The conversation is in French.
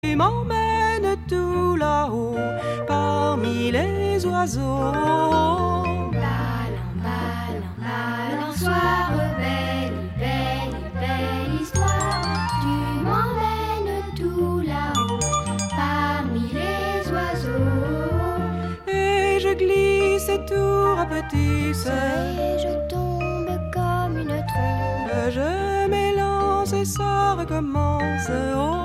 Tu m'emmènes tout là-haut, parmi les oiseaux. Ballon, ballon, balançoire, belle, belle, belle histoire. Tu m'emmènes tout là-haut, parmi les oiseaux. Et je glisse tout rapetisse, Et je tombe comme une trombe. je m'élance et ça recommence. Oh,